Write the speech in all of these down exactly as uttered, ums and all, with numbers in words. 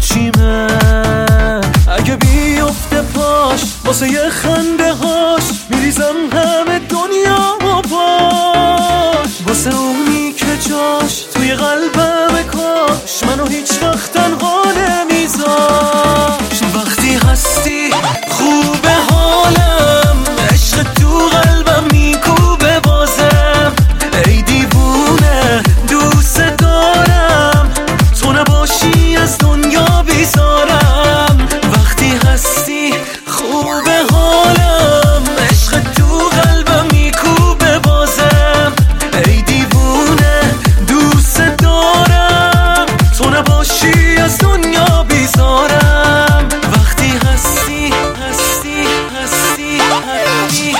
چیمه، اگه بیفته پاش واسه یه خنده هاش میریزم همه دنیا و پاش، واسه اونی که جاش توی قلبم کاش منو هیچ وقت تنها نمیذاش. وقتی هستی خوبه حالم، عشق تو قلبم میکوبه بازم، ای دیوونه دوست دارم، تو نباشی از دنیا بیزارم. وقتی هستی خوبه حالم، عشق تو قلبم میکوبه بازم، ای دیوونه دوست دارم، تو نباشی از دنیا بیزارم. وقتی هستی هستی هستی هستی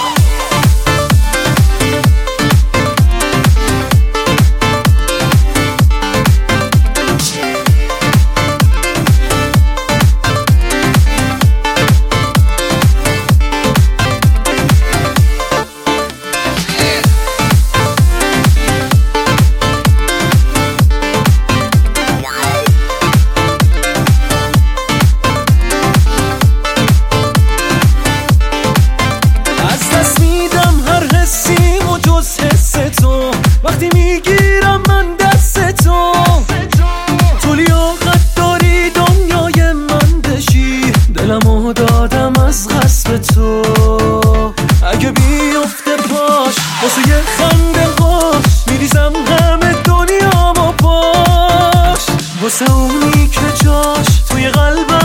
وقتی میگیرم من دست تو، تو لیاقت داری دنیای من بشی، دلمو دادم از غصب تو، اگه بیفته پاش واسه یه خنده هاش میریزم همه دنیا با پاش، واسه اونی که جاش توی قلبم